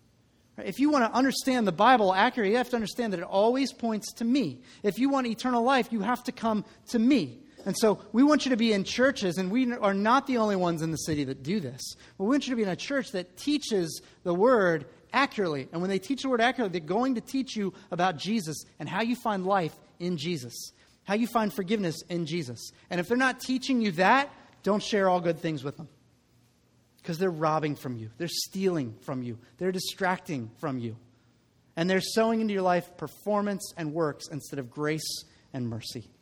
If you want to understand the Bible accurately, you have to understand that it always points to me. If you want eternal life, you have to come to me. And so we want you to be in churches, and we are not the only ones in the city that do this. But we want you to be in a church that teaches the word accurately. And when they teach the word accurately, they're going to teach you about Jesus and how you find life in Jesus, how you find forgiveness in Jesus. And if they're not teaching you that, don't share all good things with them. Because they're robbing from you. They're stealing from you. They're distracting from you. And they're sowing into your life performance and works instead of grace and mercy.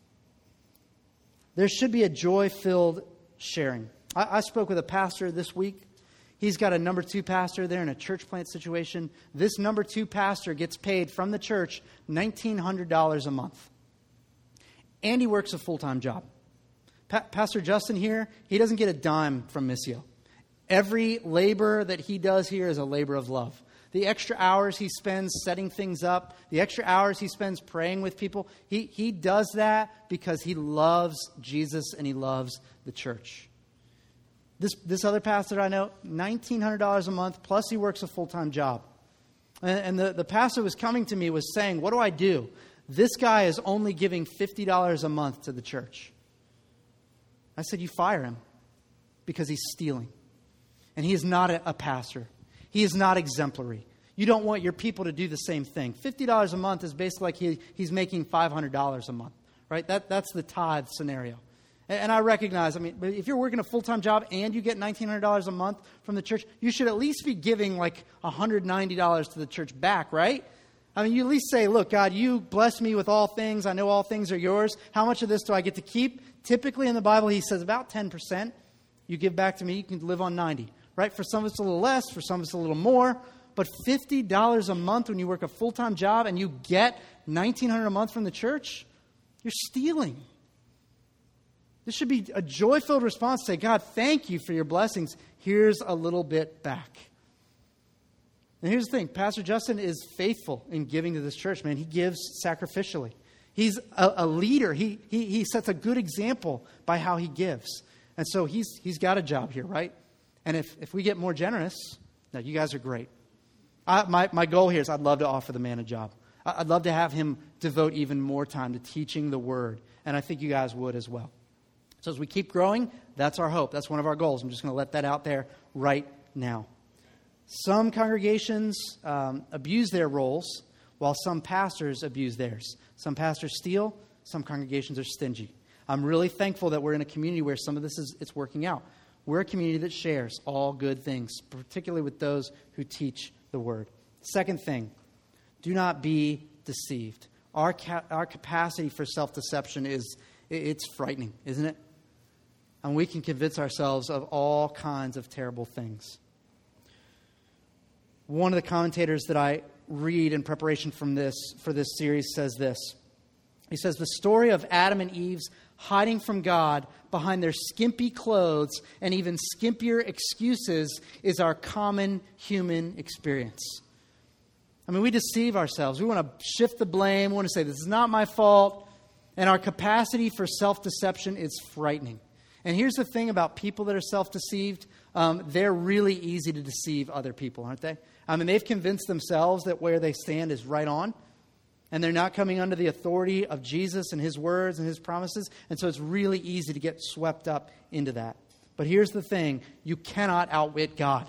There should be a joy-filled sharing. I spoke with a pastor this week. He's got a number 2 pastor there in a church plant situation. This number 2 pastor gets paid from the church $1,900 a month. And he works a full-time job. Pastor Justin here, he doesn't get a dime from Missio. Every labor that he does here is a labor of love. The extra hours he spends setting things up, the extra hours he spends praying with people, he does that because he loves Jesus and he loves the church. This other pastor that I know, $1,900 a month, plus he works a full-time job. And the pastor was coming to me, was saying, what do I do? This guy is only giving $50 a month to the church. I said, you fire him because he's stealing. And he is not a pastor. He is not exemplary. You don't want your people to do the same thing. $50 a month is basically like he's making $500 a month, right? That's the tithe scenario. And I recognize, but if you're working a full-time job and you get $1,900 a month from the church, you should at least be giving like $190 to the church back, right? You at least say, look, God, you bless me with all things. I know all things are yours. How much of this do I get to keep? Typically in the Bible, he says about 10%. You give back to me, you can live on 90, right? For some of us a little less, for some of us a little more. But $50 a month when you work a full-time job and you get $1,900 a month from the church, you're stealing. This should be a joy-filled response to say, God, thank you for your blessings. Here's a little bit back. And here's the thing. Pastor Justin is faithful in giving to this church, man. He gives sacrificially. He's a leader. He sets a good example by how he gives. And so he's got a job here, right? And if we get more generous, now you guys are great. My goal here is I'd love to offer the man a job. I'd love to have him devote even more time to teaching the word. And I think you guys would as well. So as we keep growing, that's our hope. That's one of our goals. I'm just going to let that out there right now. Some congregations abuse their roles, while some pastors abuse theirs. Some pastors steal. Some congregations are stingy. I'm really thankful that we're in a community where some of this it's working out. We're a community that shares all good things, particularly with those who teach the word. Second thing, do not be deceived. Our capacity for self-deception it's frightening, isn't it? And we can convince ourselves of all kinds of terrible things. One of the commentators that I read in preparation for this series says this. He says, the story of Adam and Eve's hiding from God behind their skimpy clothes and even skimpier excuses is our common human experience. We deceive ourselves. We want to shift the blame. We want to say, this is not my fault. And our capacity for self-deception is frightening. And here's the thing about people that are self-deceived. They're really easy to deceive other people, aren't they? They've convinced themselves that where they stand is right on. And they're not coming under the authority of Jesus and his words and his promises. And so it's really easy to get swept up into that. But here's the thing. You cannot outwit God.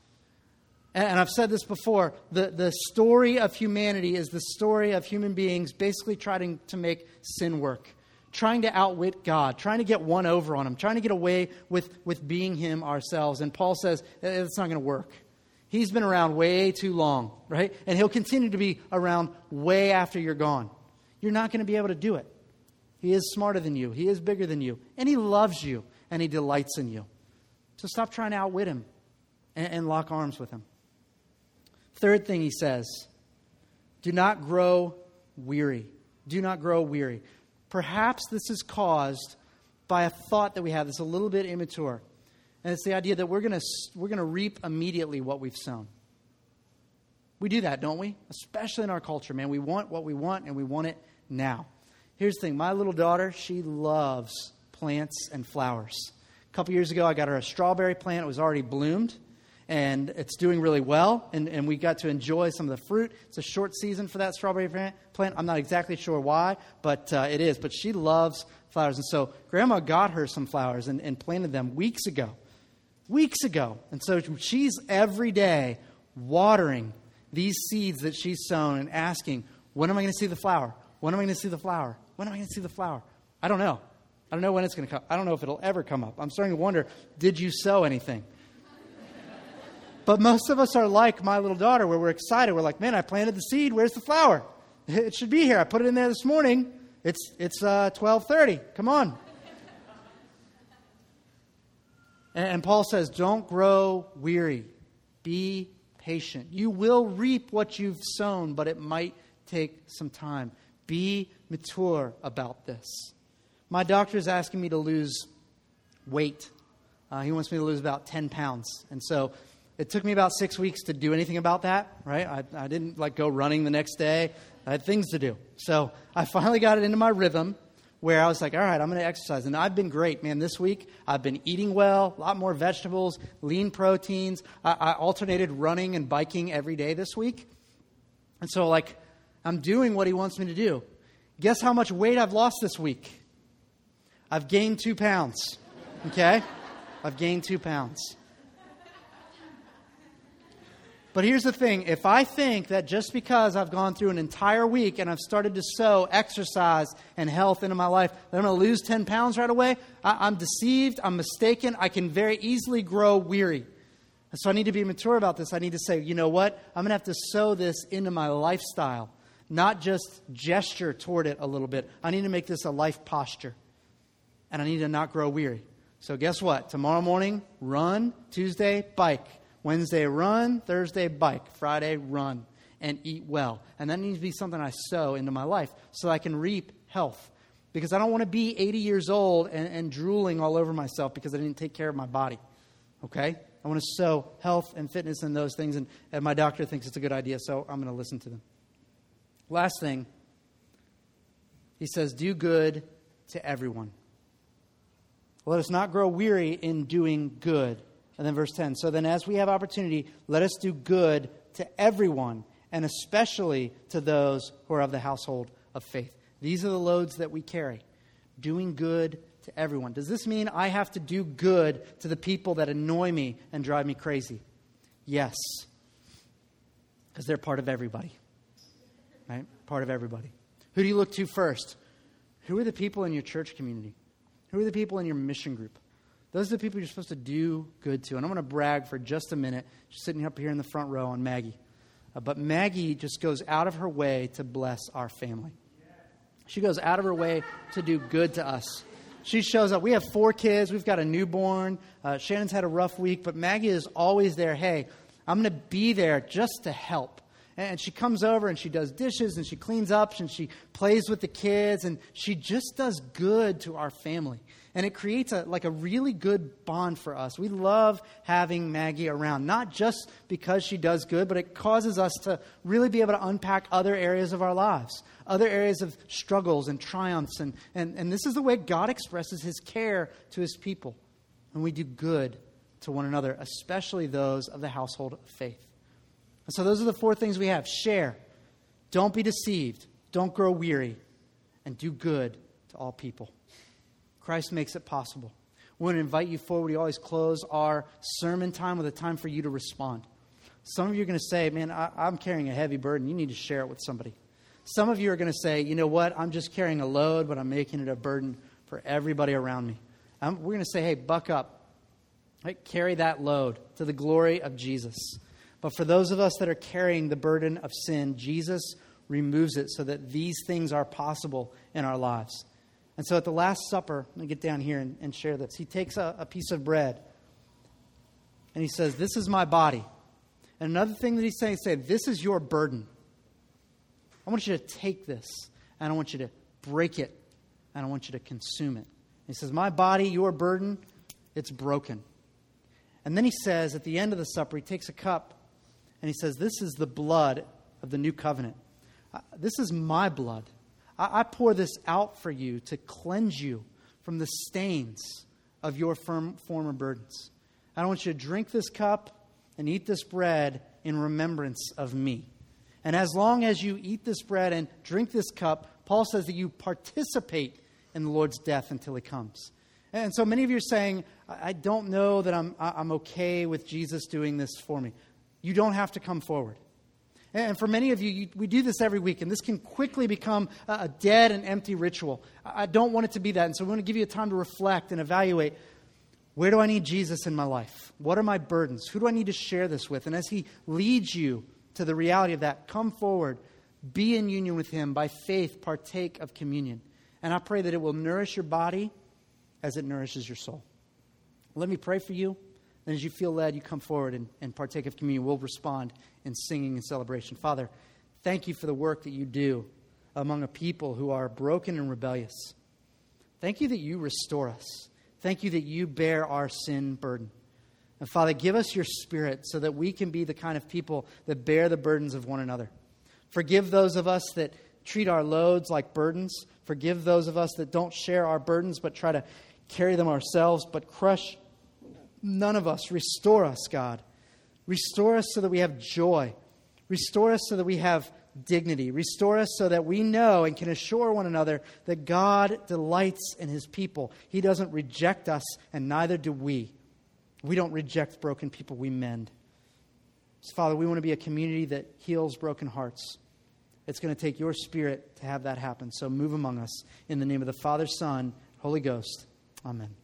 And I've said this before. The story of humanity is the story of human beings basically trying to make sin work. Trying to outwit God. Trying to get one over on him. Trying to get away with being him ourselves. And Paul says it's not going to work. He's been around way too long, right? And he'll continue to be around way after you're gone. You're not going to be able to do it. He is smarter than you. He is bigger than you. And he loves you. And he delights in you. So stop trying to outwit him and lock arms with him. Third thing he says, do not grow weary. Do not grow weary. Perhaps this is caused by a thought that we have that's a little bit immature. And it's the idea that we're going to reap immediately what we've sown. We do that, don't we? Especially in our culture, man. We want what we want, and we want it now. Here's the thing. My little daughter, she loves plants and flowers. A couple years ago, I got her a strawberry plant. It was already bloomed, and it's doing really well. And we got to enjoy some of the fruit. It's a short season for that strawberry plant. I'm not exactly sure why, but it is. But she loves flowers. And so Grandma got her some flowers and planted them weeks ago. And so she's every day watering these seeds that she's sown and asking, when am I going to see the flower? When am I going to see the flower? When am I going to see the flower? I don't know. I don't know when it's going to come. I don't know if it'll ever come up. I'm starting to wonder, did you sow anything? But most of us are like my little daughter, where we're excited. We're like, man, I planted the seed. Where's the flower? It should be here. I put it in there this morning. It's 12:30. Come on. And Paul says, don't grow weary. Be patient. You will reap what you've sown, but it might take some time. Be mature about this. My doctor is asking me to lose weight. He wants me to lose about 10 pounds. And so it took me about 6 weeks to do anything about that, right? I didn't go running the next day. I had things to do. So I finally got it into my rhythm, where I was like, all right, I'm going to exercise. And I've been great, man. This week, I've been eating well, a lot more vegetables, lean proteins. I alternated running and biking every day this week. And so, I'm doing what he wants me to do. Guess how much weight I've lost this week? I've gained 2 pounds, okay? I've gained 2 pounds. But here's the thing. If I think that just because I've gone through an entire week and I've started to sow exercise and health into my life, that I'm going to lose 10 pounds right away, I'm deceived, I'm mistaken, I can very easily grow weary. And so I need to be mature about this. I need to say, you know what? I'm going to have to sow this into my lifestyle, not just gesture toward it a little bit. I need to make this a life posture. And I need to not grow weary. So guess what? Tomorrow morning, run. Tuesday, bike. Wednesday, run. Thursday, bike. Friday, run. And eat well. And that needs to be something I sow into my life so I can reap health. Because I don't want to be 80 years old and drooling all over myself because I didn't take care of my body. Okay? I want to sow health and fitness in those things. And my doctor thinks it's a good idea, so I'm going to listen to them. Last thing, he says, do good to everyone. Let us not grow weary in doing good. And then verse 10, so then as we have opportunity, let us do good to everyone, and especially to those who are of the household of faith. These are the loads that we carry, doing good to everyone. Does this mean I have to do good to the people that annoy me and drive me crazy? Yes, because they're part of everybody, right? Part of everybody. Who do you look to first? Who are the people in your church community? Who are the people in your mission group? Those are the people you're supposed to do good to. And I'm going to brag for just a minute, just sitting up here in the front row on Maggie. But Maggie just goes out of her way to bless our family. She goes out of her way to do good to us. She shows up. We have 4 kids. We've got a newborn. Shannon's had a rough week, but Maggie is always there. Hey, I'm going to be there just to help. And she comes over and she does dishes and she cleans up and she plays with the kids and she just does good to our family. And it creates a really good bond for us. We love having Maggie around, not just because she does good, but it causes us to really be able to unpack other areas of our lives, other areas of struggles and triumphs. And this is the way God expresses his care to his people. And we do good to one another, especially those of the household of faith. And so those are the 4 things we have. Share. Don't be deceived. Don't grow weary. And do good to all people. Christ makes it possible. We want to invite you forward. We always close our sermon time with a time for you to respond. Some of you are going to say, man, I'm carrying a heavy burden. You need to share it with somebody. Some of you are going to say, you know what? I'm just carrying a load, but I'm making it a burden for everybody around me. We're going to say, hey, buck up. Right? Carry that load to the glory of Jesus. But for those of us that are carrying the burden of sin, Jesus removes it so that these things are possible in our lives. And so at the Last Supper, let me get down here and share this. He takes a piece of bread and he says, this is my body. And another thing that he's saying, this is your burden. I want you to take this and I want you to break it and I want you to consume it. He says, my body, your burden, it's broken. And then he says at the end of the supper, he takes a cup and he says, this is the blood of the new covenant. This is my blood. I pour this out for you to cleanse you from the stains of your former burdens. I want you to drink this cup and eat this bread in remembrance of me. And as long as you eat this bread and drink this cup, Paul says that you participate in the Lord's death until he comes. And so many of you are saying, I don't know that I'm okay with Jesus doing this for me. You don't have to come forward. And for many of you, we do this every week, and this can quickly become a dead and empty ritual. I don't want it to be that. And so we want to give you a time to reflect and evaluate, where do I need Jesus in my life? What are my burdens? Who do I need to share this with? And as he leads you to the reality of that, come forward, be in union with him, by faith partake of communion. And I pray that it will nourish your body as it nourishes your soul. Let me pray for you. And as you feel led, you come forward and partake of communion. We'll respond in singing and celebration. Father, thank you for the work that you do among a people who are broken and rebellious. Thank you that you restore us. Thank you that you bear our sin burden. And Father, give us your Spirit so that we can be the kind of people that bear the burdens of one another. Forgive those of us that treat our loads like burdens. Forgive those of us that don't share our burdens but try to carry them ourselves, but crush none of us. Restore us, God. Restore us so that we have joy. Restore us so that we have dignity. Restore us so that we know and can assure one another that God delights in his people. He doesn't reject us, and neither do we. We don't reject broken people, we mend. So, Father, we want to be a community that heals broken hearts. It's going to take your Spirit to have that happen. So move among us. In the name of the Father, Son, Holy Ghost. Amen.